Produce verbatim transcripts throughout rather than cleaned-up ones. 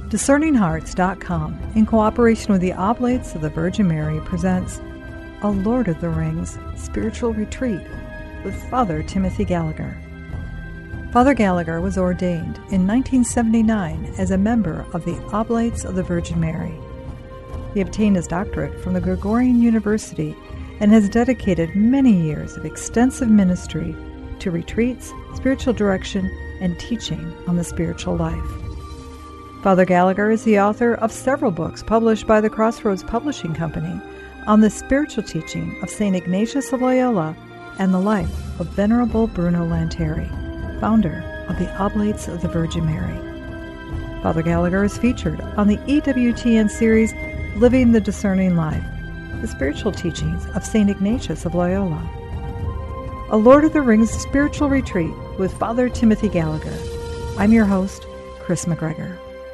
Discerning Hearts dot com, in cooperation with the Oblates of the Virgin Mary, presents A Lord of the Rings Spiritual Retreat with Father Timothy Gallagher. Father Gallagher was ordained in nineteen seventy-nine as a member of the Oblates of the Virgin Mary. He obtained his doctorate from the Gregorian University and has dedicated many years of extensive ministry to retreats, spiritual direction, and teaching on the spiritual life. Father Gallagher is the author of several books published by the Crossroads Publishing Company on the spiritual teaching of Saint Ignatius of Loyola and the life of Venerable Bruno Lanteri, founder of the Oblates of the Virgin Mary. Father Gallagher is featured on the E W T N series Living the Discerning Life, the spiritual teachings of Saint Ignatius of Loyola. A Lord of the Rings Spiritual Retreat with Father Timothy Gallagher. I'm your host, Chris McGregor.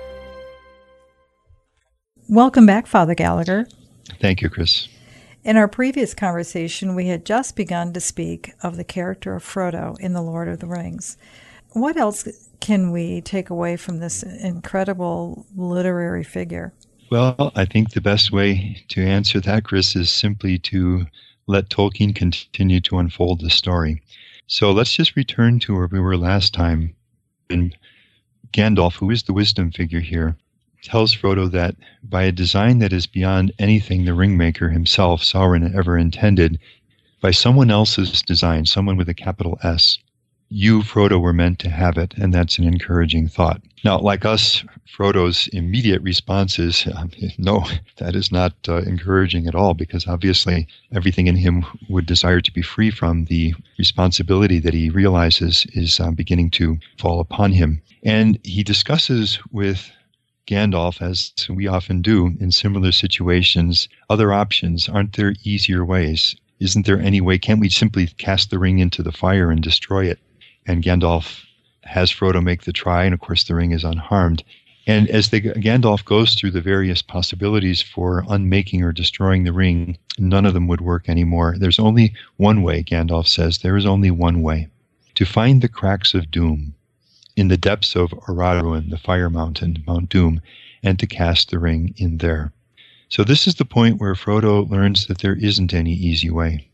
Welcome back, Father Gallagher. Thank you, Chris. In our previous conversation, we had just begun to speak of the character of Frodo in The Lord of the Rings. What else can we take away from this incredible literary figure? Well, I think the best way to answer that, Chris, is simply to let Tolkien continue to unfold the story. So let's just return to where we were last time. And Gandalf, who is the wisdom figure here, tells Frodo that by a design that is beyond anything the Ringmaker himself, Sauron, ever intended, by someone else's design, someone with a capital S, you, Frodo, were meant to have it, and that's an encouraging thought. Now, like us, Frodo's immediate response is, um, no, that is not uh, encouraging at all, because obviously everything in him would desire to be free from the responsibility that he realizes is um, beginning to fall upon him. And he discusses with Gandalf, as we often do in similar situations, other options. Aren't there easier ways? Isn't there any way? Can't we simply cast the ring into the fire and destroy it? And Gandalf has Frodo make the try, and of course the ring is unharmed. And as the, Gandalf goes through the various possibilities for unmaking or destroying the ring, none of them would work anymore. There's only one way, Gandalf says, there is only one way. To find the cracks of doom in the depths of Orodruin, the fire mountain, Mount Doom, and to cast the ring in there. So this is the point where Frodo learns that there isn't any easy way,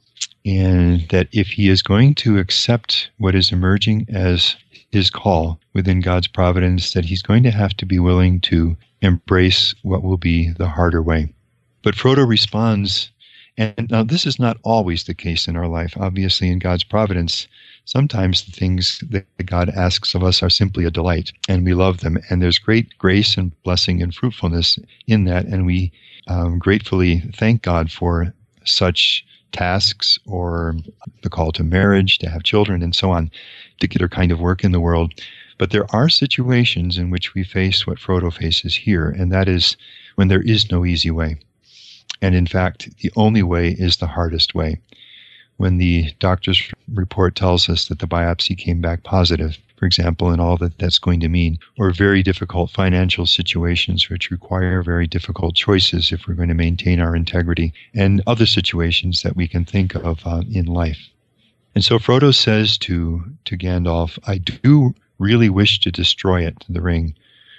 and that if he is going to accept what is emerging as his call within God's providence, that he's going to have to be willing to embrace what will be the harder way. But Frodo responds, and now this is not always the case in our life. Obviously, in God's providence, sometimes the things that God asks of us are simply a delight, and we love them. And there's great grace and blessing and fruitfulness in that, and we um, gratefully thank God for such tasks, or the call to marriage, to have children, and so on, particular kind of work in the world. But there are situations in which we face what Frodo faces here, and that is when there is no easy way. And in fact, the only way is the hardest way. When the doctor's report tells us that the biopsy came back positive, for example, and all that that's going to mean, or very difficult financial situations which require very difficult choices if we're going to maintain our integrity, and other situations that we can think of uh, in life. And so Frodo says to, to Gandalf, I do really wish to destroy it, the ring,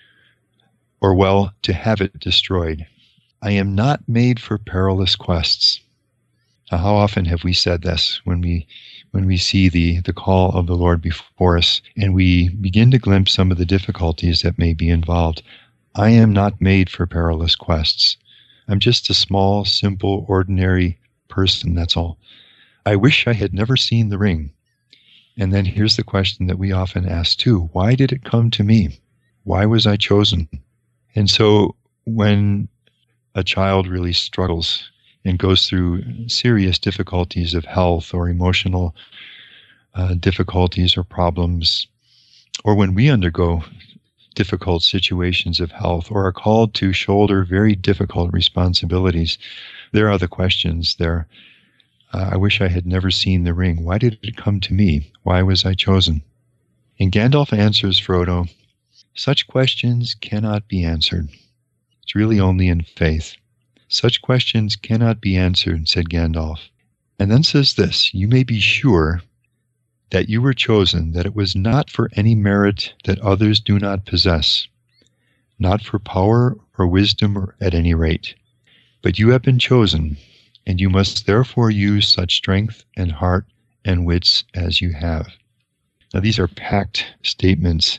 or well, to have it destroyed. I am not made for perilous quests. Now, how often have we said this when we when we see the, the call of the Lord before us, and we begin to glimpse some of the difficulties that may be involved? I am not made for perilous quests. I'm just a small, simple, ordinary person, that's all. I wish I had never seen the ring. And then here's the question that we often ask too. Why did it come to me? Why was I chosen? And so when a child really struggles and goes through serious difficulties of health or emotional uh, difficulties or problems, or when we undergo difficult situations of health or are called to shoulder very difficult responsibilities, there are the questions there. Uh, I wish I had never seen the ring. Why did it come to me? Why was I chosen? And Gandalf answers Frodo, such questions cannot be answered. It's really only in faith. Such questions cannot be answered, said Gandalf. And then says this, you may be sure that you were chosen, that it was not for any merit that others do not possess, not for power or wisdom or at any rate. But you have been chosen, and you must therefore use such strength and heart and wits as you have. Now, these are packed statements.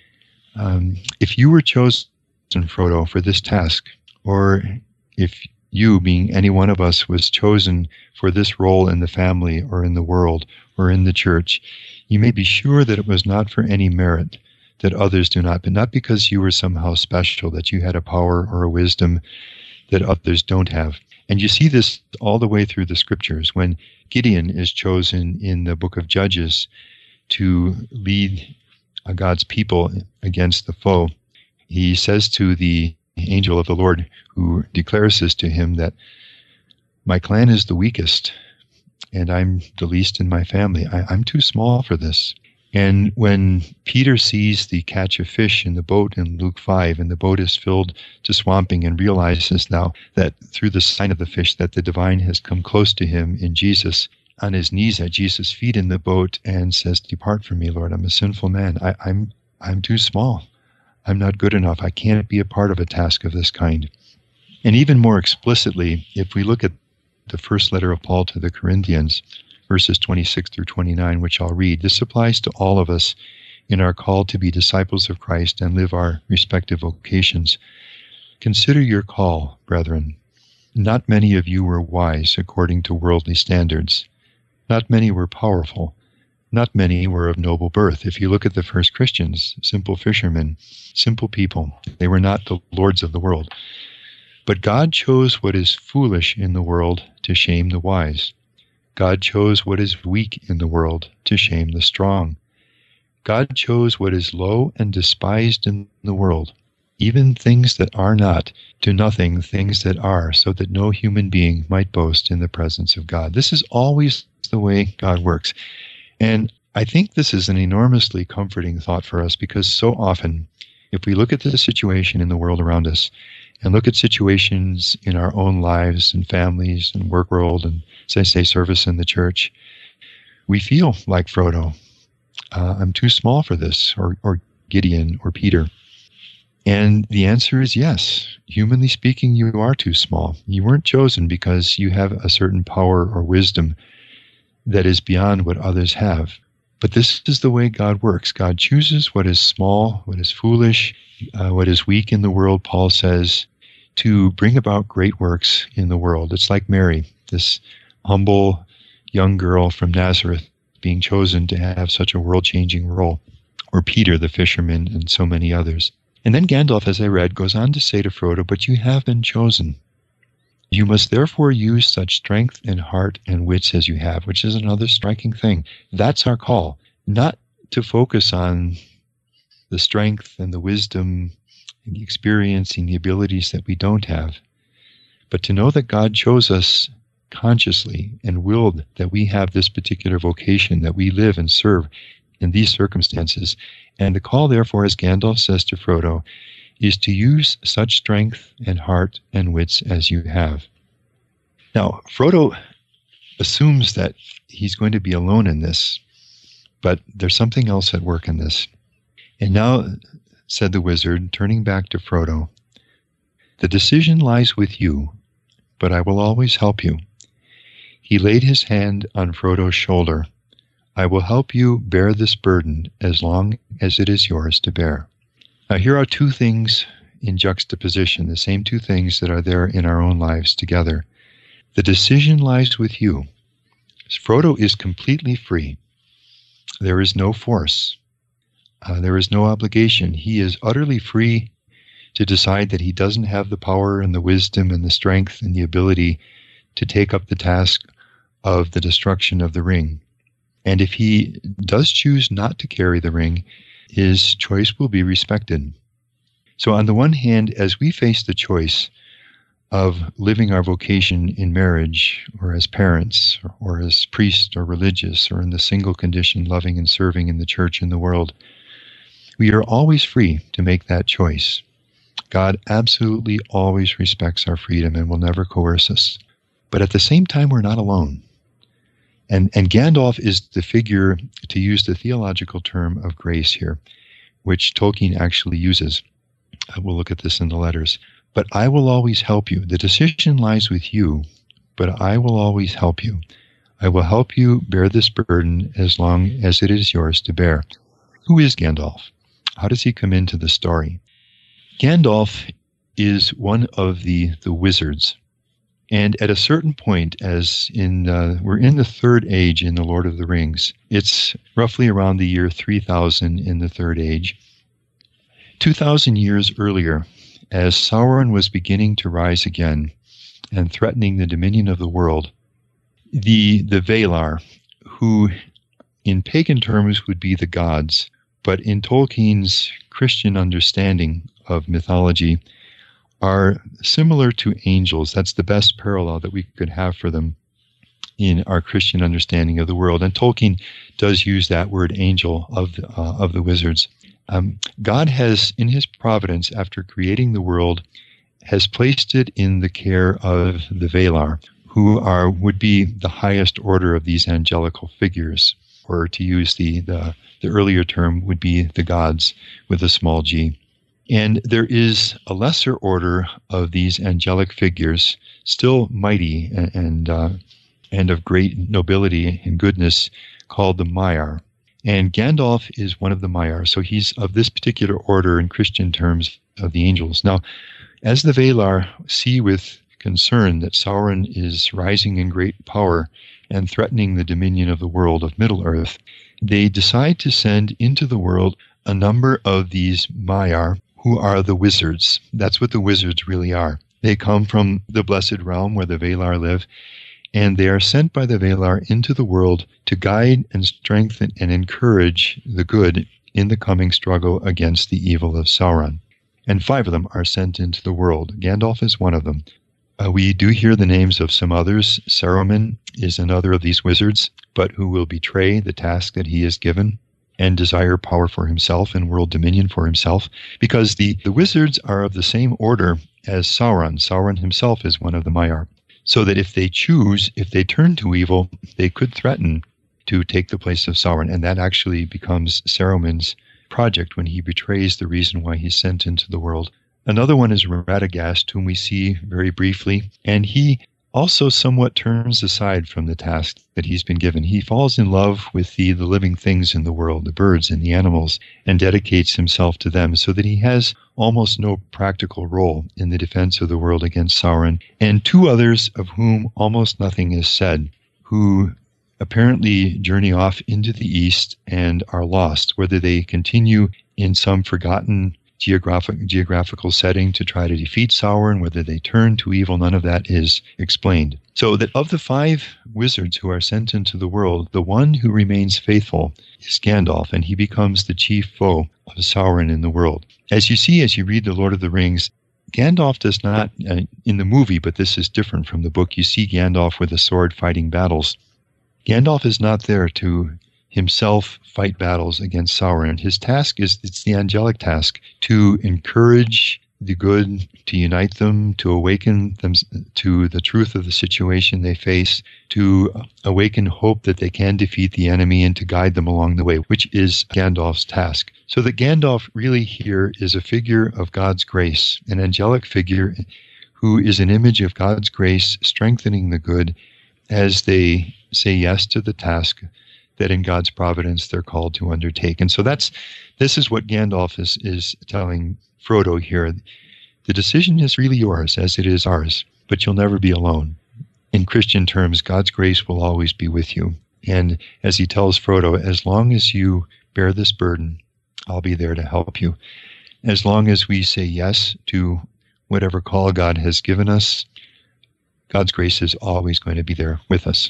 Um, if you were chosen, Frodo, for this task, or if you, being any one of us, was chosen for this role in the family or in the world or in the church, you may be sure that it was not for any merit that others do not, but not because you were somehow special, that you had a power or a wisdom that others don't have. And you see this all the way through the scriptures. When Gideon is chosen in the book of Judges to lead God's people against the foe, he says to the angel of the Lord who declares this to him that my clan is the weakest and I'm the least in my family. I, I'm too small for this. And when Peter sees the catch of fish in the boat in Luke five, and the boat is filled to swamping, and realizes now that through the sign of the fish that the divine has come close to him in Jesus, on his knees at Jesus' feet in the boat, and says, "Depart from me, Lord, I'm a sinful man. I, I'm I'm too small. I'm not good enough. I can't be a part of a task of this kind." And even more explicitly, if we look at the first letter of Paul to the Corinthians, verses twenty-six through twenty-nine, which I'll read, this applies to all of us in our call to be disciples of Christ and live our respective vocations. Consider your call, brethren. Not many of you were wise according to worldly standards. Not many were powerful. Not many were of noble birth. If you look at the first Christians, simple fishermen, simple people, they were not the lords of the world. But God chose what is foolish in the world to shame the wise. God chose what is weak in the world to shame the strong. God chose what is low and despised in the world, even things that are not, to nothing things that are, so that no human being might boast in the presence of God. This is always the way God works. And I think this is an enormously comforting thought for us, because so often, if we look at the situation in the world around us, and look at situations in our own lives and families and work world and, as I say, service in the church, we feel like Frodo. Uh, I'm too small for this, or, or Gideon, or Peter. And the answer is yes. Humanly speaking, you are too small. You weren't chosen because you have a certain power or wisdom that is beyond what others have. But this is the way God works. God chooses what is small, what is foolish, uh, what is weak in the world, Paul says, to bring about great works in the world. It's like Mary, this humble young girl from Nazareth, being chosen to have such a world-changing role, or Peter the fisherman, and so many others. And then Gandalf, as I read, goes on to say to Frodo, "But you have been chosen. You must therefore use such strength and heart and wits as you have," which is another striking thing. That's our call, not to focus on the strength and the wisdom and the experience and the abilities that we don't have, but to know that God chose us consciously and willed that we have this particular vocation, that we live and serve in these circumstances. And the call, therefore, as Gandalf says to Frodo, is to use such strength and heart and wits as you have. Now, Frodo assumes that he's going to be alone in this, but there's something else at work in this. "And now," said the wizard, turning back to Frodo, "the decision lies with you, but I will always help you." He laid his hand on Frodo's shoulder. "I will help you bear this burden as long as it is yours to bear." Now, here are two things in juxtaposition, the same two things that are there in our own lives together. The decision lies with you. Frodo is completely free. There is no force. Uh, there is no obligation. He is utterly free to decide that he doesn't have the power and the wisdom and the strength and the ability to take up the task of the destruction of the ring. And if he does choose not to carry the ring, his choice will be respected. So on the one hand, as we face the choice of living our vocation in marriage, or as parents, or, or as priests or religious, or in the single condition, loving and serving in the church and the world, we are always free to make that choice. God absolutely always respects our freedom and will never coerce us. But at the same time, we're not alone. And, and Gandalf is the figure, to use the theological term of grace here, which Tolkien actually uses. We'll look at this in the letters. But I will always help you. The decision lies with you, but I will always help you. I will help you bear this burden as long as it is yours to bear. Who is Gandalf? How does he come into the story? Gandalf is one of the, the wizards. And at a certain point, as in uh, we're in the third age in The Lord of the Rings, it's roughly around the year three thousand in the third age. two thousand years earlier, as Sauron was beginning to rise again and threatening the dominion of the world, the, the Valar, who in pagan terms would be the gods, but in Tolkien's Christian understanding of mythology, are similar to angels. That's the best parallel that we could have for them in our Christian understanding of the world. And Tolkien does use that word angel of, uh, of the wizards. Um, God has, in his providence, after creating the world, has placed it in the care of the Valar, who are would be the highest order of these angelical figures, or to use the, the, the earlier term, would be the gods with a small g. And there is a lesser order of these angelic figures, still mighty and and, uh, and of great nobility and goodness, called the Maiar. And Gandalf is one of the Maiar, so he's of this particular order in Christian terms of the angels. Now, as the Valar see with concern that Sauron is rising in great power and threatening the dominion of the world of Middle-earth, they decide to send into the world a number of these Maiar, who are the wizards. That's what the wizards really are. They come from the Blessed Realm where the Valar live, and they are sent by the Valar into the world to guide and strengthen and encourage the good in the coming struggle against the evil of Sauron. And five of them are sent into the world. Gandalf is one of them. Uh, we do hear the names of some others. Saruman is another of these wizards, but who will betray the task that he is given and desire power for himself and world dominion for himself, because the, the wizards are of the same order as Sauron. Sauron himself is one of the Maiar. So that if they choose, if they turn to evil, they could threaten to take the place of Sauron, and that actually becomes Saruman's project when he betrays the reason why he's sent into the world. Another one is Radagast, whom we see very briefly, and he also somewhat turns aside from the task that he's been given. He falls in love with the, the living things in the world, the birds and the animals, and dedicates himself to them so that he has almost no practical role in the defense of the world against Sauron. And two others of whom almost nothing is said, who apparently journey off into the east and are lost, whether they continue in some forgotten Geographic, geographical setting to try to defeat Sauron, whether they turn to evil, none of that is explained. So that of the five wizards who are sent into the world, the one who remains faithful is Gandalf, and he becomes the chief foe of Sauron in the world. As you see, as you read The Lord of the Rings, Gandalf does not, uh, in the movie, but this is different from the book, you see Gandalf with a sword fighting battles. Gandalf is not there to himself fight battles against Sauron. His task is, it's the angelic task, to encourage the good, to unite them, to awaken them to the truth of the situation they face, to awaken hope that they can defeat the enemy and to guide them along the way, which is Gandalf's task. So that Gandalf really here is a figure of God's grace, an angelic figure who is an image of God's grace strengthening the good as they say yes to the task that in God's providence they're called to undertake. And so that's this is what Gandalf is, is telling Frodo here. The decision is really yours, as it is ours, but you'll never be alone. In Christian terms, God's grace will always be with you. And as he tells Frodo, as long as you bear this burden, I'll be there to help you. As long as we say yes to whatever call God has given us, God's grace is always going to be there with us.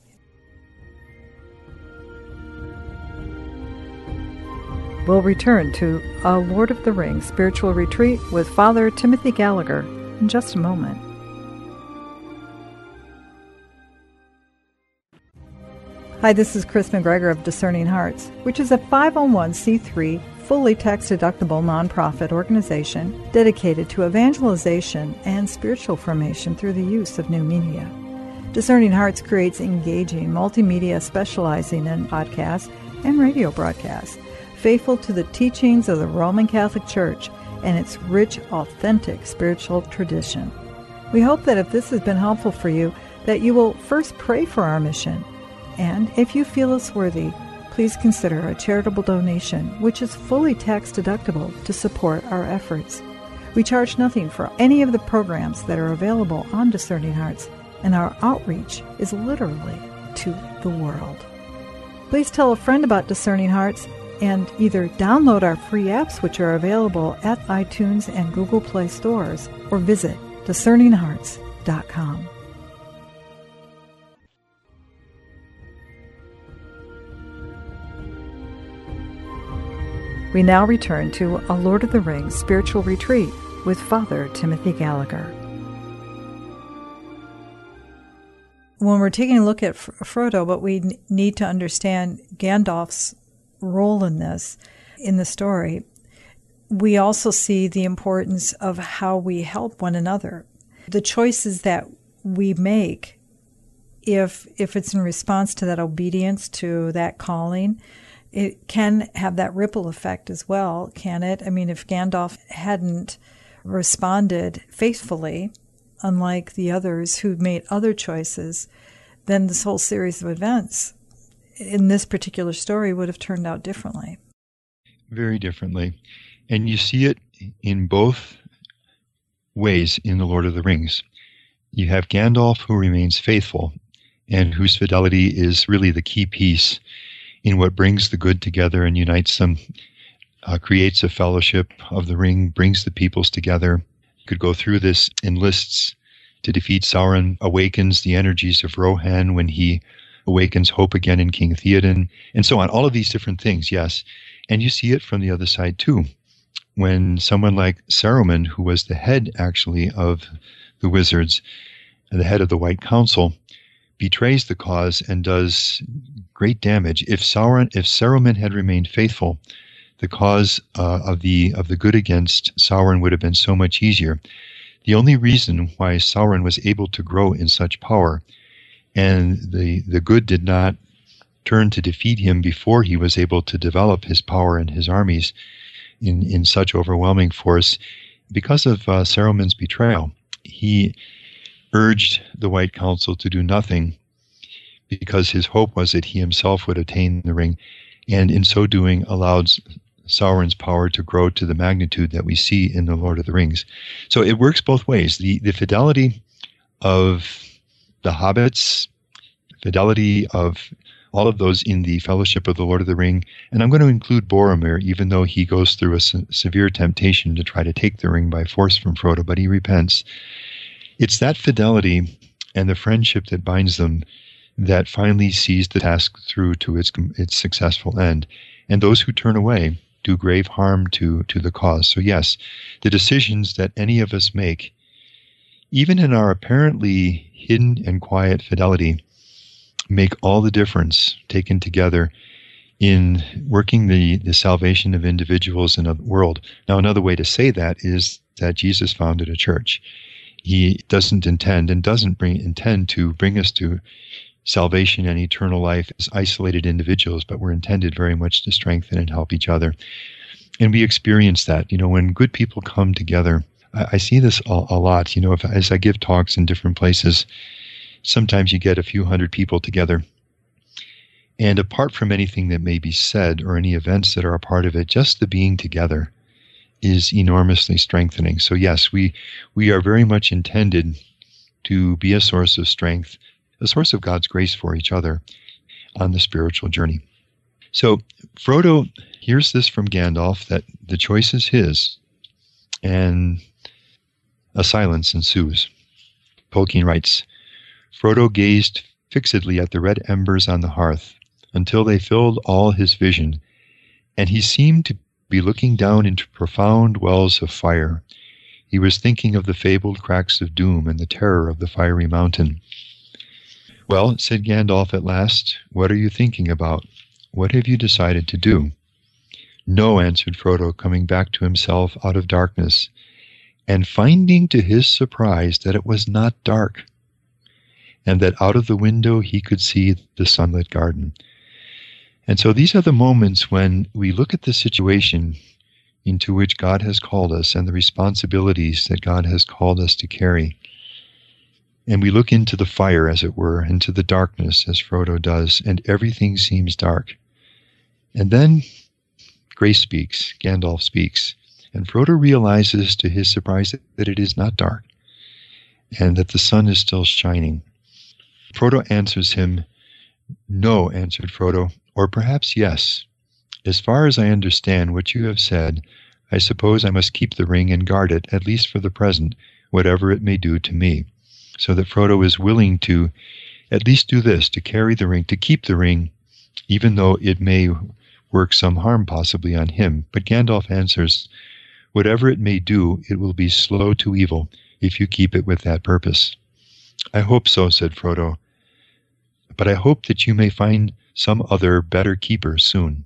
We'll return to A Lord of the Rings Spiritual Retreat with Father Timothy Gallagher in just a moment. Hi, this is Chris McGregor of Discerning Hearts, which is a five oh one c three, fully tax-deductible nonprofit organization dedicated to evangelization and spiritual formation through the use of new media. Discerning Hearts creates engaging multimedia specializing in podcasts and radio broadcasts, faithful to the teachings of the Roman Catholic Church and its rich, authentic spiritual tradition. We hope that if this has been helpful for you, that you will first pray for our mission. And if you feel us worthy, please consider a charitable donation, which is fully tax-deductible to support our efforts. We charge nothing for any of the programs that are available on Discerning Hearts, and our outreach is literally to the world. Please tell a friend about Discerning Hearts and either download our free apps, which are available at iTunes and Google Play stores, or visit discerning hearts dot com. We now return to A Lord of the Rings Spiritual Retreat with Father Timothy Gallagher. When we're taking a look at Frodo, what we need to understand Gandalf's role in this, in the story, we also see the importance of how we help one another. The choices that we make, if if it's in response to that obedience, to that calling, it can have that ripple effect as well, can it? I mean, if Gandalf hadn't responded faithfully, unlike the others who made other choices, then this whole series of events in this particular story would have turned out differently. Very differently. And you see it in both ways in The Lord of the Rings. You have Gandalf, who remains faithful and whose fidelity is really the key piece in what brings the good together and unites them, uh, creates a fellowship of the ring, brings the peoples together. You could go through this, enlists to defeat Sauron, awakens the energies of Rohan when he awakens hope again in King Theoden, and so on. All of these different things, yes. And you see it from the other side too. When someone like Saruman, who was the head actually of the wizards, the head of the White Council, betrays the cause and does great damage. If Sauron, if Saruman had remained faithful, the cause uh, of the of the good against Sauron would have been so much easier. The only reason why Sauron was able to grow in such power, and the the good did not turn to defeat him before he was able to develop his power and his armies in, in such overwhelming force, because of uh, Saruman's betrayal. He urged the White Council to do nothing because his hope was that he himself would attain the ring, and in so doing allowed Sauron's power to grow to the magnitude that we see in The Lord of the Rings. So it works both ways. The, the fidelity of the hobbits, fidelity of all of those in the Fellowship of the Lord of the Ring, and I'm going to include Boromir, even though he goes through a se- severe temptation to try to take the ring by force from Frodo, but he repents. It's that fidelity and the friendship that binds them that finally sees the task through to its its successful end. And those who turn away do grave harm to, to the cause. So yes, the decisions that any of us make, even in our apparently hidden and quiet fidelity, make all the difference taken together in working the, the salvation of individuals in the world. Now, another way to say that is that Jesus founded a church. He doesn't intend and doesn't bring intend to bring us to salvation and eternal life as isolated individuals, but we're intended very much to strengthen and help each other. And we experience that. You know, when good people come together, I, I see this a, a lot. You know, if, as I give talks in different places, sometimes you get a few hundred people together. And apart from anything that may be said or any events that are a part of it, just the being together is enormously strengthening. So yes, we we are very much intended to be a source of strength, a source of God's grace for each other on the spiritual journey. So Frodo hears this from Gandalf, that the choice is his, and a silence ensues. Tolkien writes, Frodo gazed fixedly at the red embers on the hearth until they filled all his vision, and he seemed to be looking down into profound wells of fire. He was thinking of the fabled cracks of doom and the terror of the fiery mountain. Well, said Gandalf at last, what are you thinking about? What have you decided to do? No, answered Frodo, coming back to himself out of darkness, and finding to his surprise that it was not dark, and that out of the window he could see the sunlit garden. And so these are the moments when we look at the situation into which God has called us and the responsibilities that God has called us to carry. And we look into the fire, as it were, into the darkness, as Frodo does, and everything seems dark. And then grace speaks, Gandalf speaks, and Frodo realizes to his surprise that it is not dark, and that the sun is still shining. Frodo answers him, "No," answered Frodo, "or perhaps yes. As far as I understand what you have said, I suppose I must keep the ring and guard it, at least for the present, whatever it may do to me." So that Frodo is willing to at least do this, to carry the ring, to keep the ring, even though it may work some harm possibly on him. But Gandalf answers, "Whatever it may do, it will be slow to evil if you keep it with that purpose." "I hope so," said Frodo, "but I hope that you may find some other better keeper soon."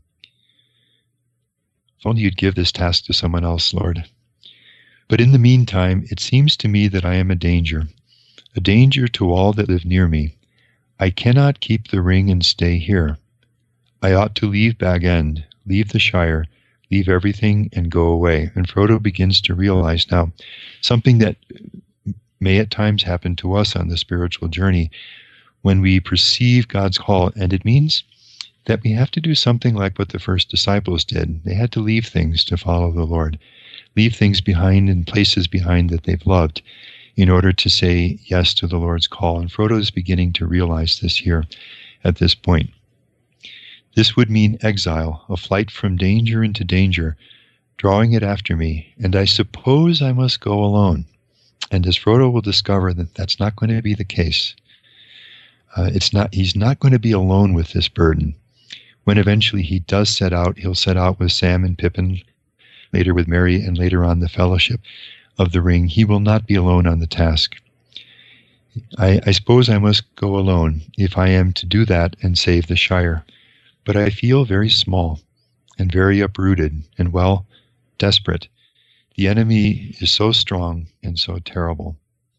If only you'd give this task to someone else, Lord. "But in the meantime, it seems to me that I am a danger, a danger to all that live near me. I cannot keep the ring and stay here. I ought to leave Bag End, leave the Shire, leave everything and go away." And Frodo begins to realize now something that may at times happen to us on the spiritual journey when we perceive God's call, and it means that we have to do something like what the first disciples did. They had to leave things to follow the Lord, leave things behind and places behind that they've loved in order to say yes to the Lord's call. And Frodo is beginning to realize this here at this point. This would mean exile, a flight from danger into danger, drawing it after me, and I suppose I must go alone. And as Frodo will discover, that that's not going to be the case. Uh, it's not. He's not going to be alone with this burden. When eventually he does set out, he'll set out with Sam and Pippin, later with Merry, and later on the Fellowship of the Ring. He will not be alone on the task. I, I suppose I must go alone if I am to do that and save the Shire. But I feel very small and very uprooted and, well, desperate. The enemy is so strong and so terrible.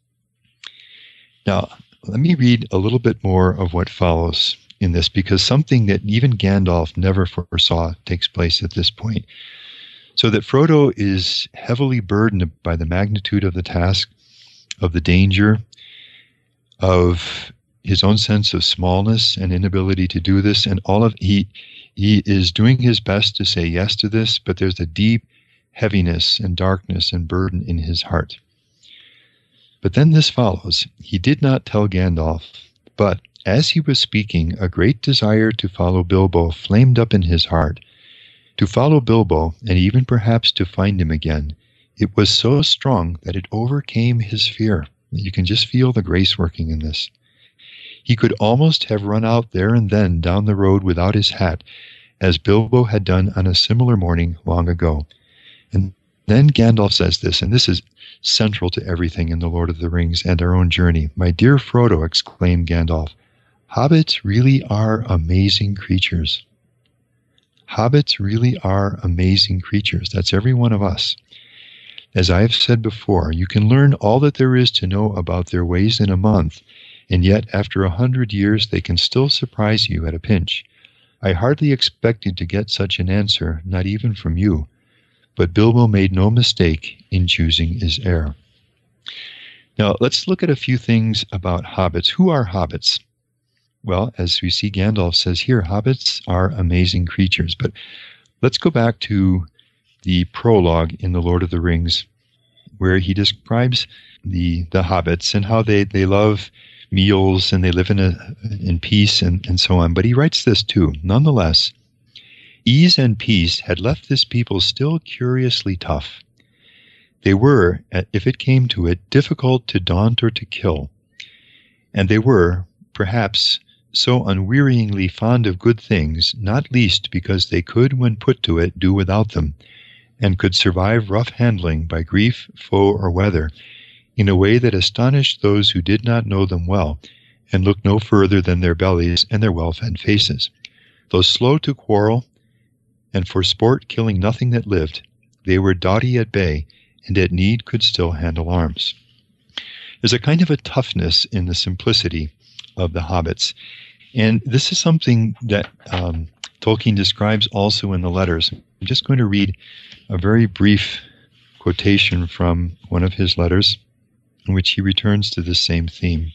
Now, let me read a little bit more of what follows in this, because something that even Gandalf never foresaw takes place at this point. So that Frodo is heavily burdened by the magnitude of the task, of the danger, of his own sense of smallness and inability to do this, and all of he he is doing his best to say yes to this, but there's a deep heaviness and darkness and burden in his heart. But then this follows. He did not tell Gandalf, but as he was speaking, a great desire to follow Bilbo flamed up in his heart. To follow Bilbo, and even perhaps to find him again, it was so strong that it overcame his fear. You can just feel the grace working in this. He could almost have run out there and then down the road without his hat, as Bilbo had done on a similar morning long ago. And then Gandalf says this, and this is central to everything in The Lord of the Rings and our own journey. "My dear Frodo," exclaimed Gandalf, "hobbits really are amazing creatures." Hobbits really are amazing creatures. That's every one of us. As I have said before, you can learn all that there is to know about their ways in a month, and yet after a hundred years they can still surprise you at a pinch. I hardly expected to get such an answer, not even from you, but Bilbo made no mistake in choosing his heir. Now, let's look at a few things about hobbits. Who are hobbits? Well, as we see Gandalf says here, hobbits are amazing creatures. But let's go back to the prologue in The Lord of the Rings, where he describes the the hobbits and how they, they love meals and they live in a in peace and, and so on. But he writes this too. Nonetheless, ease and peace had left this people still curiously tough. They were, if it came to it, difficult to daunt or to kill. And they were, perhaps, so unwearyingly fond of good things, not least because they could, when put to it, do without them, and could survive rough handling by grief, foe, or weather, in a way that astonished those who did not know them well, and looked no further than their bellies and their well-fed faces. Though slow to quarrel, and for sport killing nothing that lived, they were doughty at bay, and at need could still handle arms. There's a kind of a toughness in the simplicity of the hobbits. And this is something that um, Tolkien describes also in the letters. I'm just going to read a very brief quotation from one of his letters in which he returns to this same theme.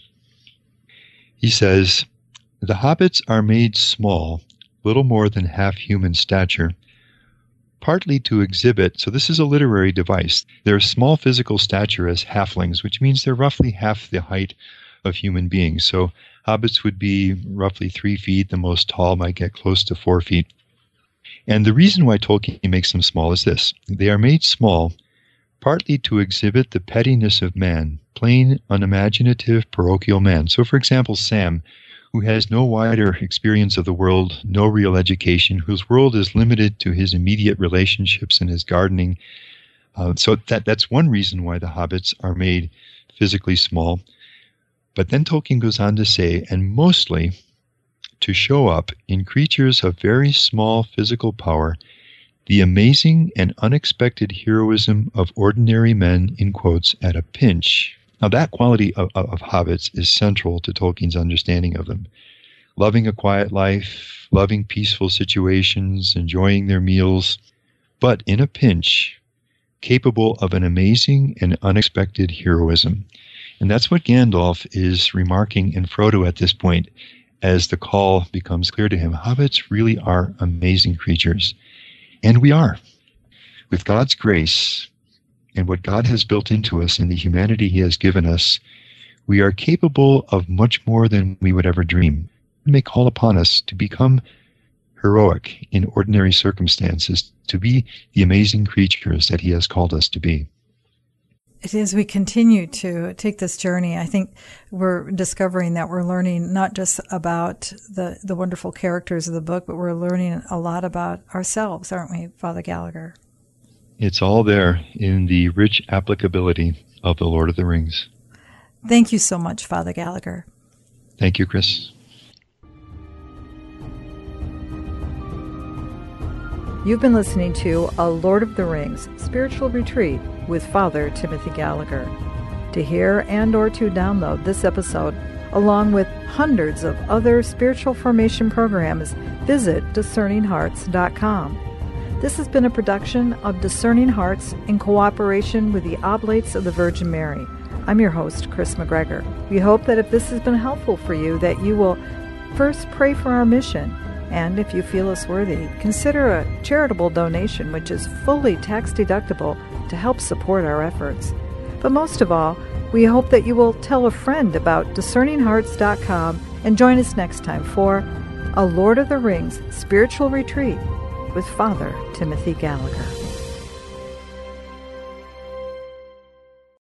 He says, "The hobbits are made small, little more than half human stature, partly to exhibit," so this is a literary device, "their small physical stature as halflings," which means they're roughly half the height of human beings. So hobbits would be roughly three feet. The most tall might get close to four feet. And the reason why Tolkien makes them small is this. They are made small partly to exhibit the pettiness of man, plain, unimaginative, parochial man. So, for example, Sam, who has no wider experience of the world, no real education, whose world is limited to his immediate relationships and his gardening. Uh, so that that's one reason why the hobbits are made physically small. But then Tolkien goes on to say, and mostly to show up in creatures of very small physical power the amazing and unexpected heroism of ordinary men, in quotes, at a pinch. Now that quality of, of, of hobbits is central to Tolkien's understanding of them. Loving a quiet life, loving peaceful situations, enjoying their meals, but in a pinch, capable of an amazing and unexpected heroism. And that's what Gandalf is remarking in Frodo at this point, as the call becomes clear to him. Hobbits really are amazing creatures. And we are. With God's grace and what God has built into us in the humanity he has given us, we are capable of much more than we would ever dream. It may call upon us to become heroic in ordinary circumstances, to be the amazing creatures that he has called us to be. As we continue to take this journey, I think we're discovering that we're learning not just about the, the wonderful characters of the book, but we're learning a lot about ourselves, aren't we, Father Gallagher? It's all there in the rich applicability of The Lord of the Rings. Thank you so much, Father Gallagher. Thank you, Chris. You've been listening to A Lord of the Rings Spiritual Retreat with Father Timothy Gallagher. To hear and or to download this episode, along with hundreds of other spiritual formation programs, visit discerning hearts dot com. This has been a production of Discerning Hearts in cooperation with the Oblates of the Virgin Mary. I'm your host, Chris McGregor. We hope that if this has been helpful for you, that you will first pray for our mission. And if you feel us worthy, consider a charitable donation, which is fully tax-deductible, to help support our efforts. But most of all, we hope that you will tell a friend about discerning hearts dot com and join us next time for A Lord of the Rings Spiritual Retreat with Father Timothy Gallagher.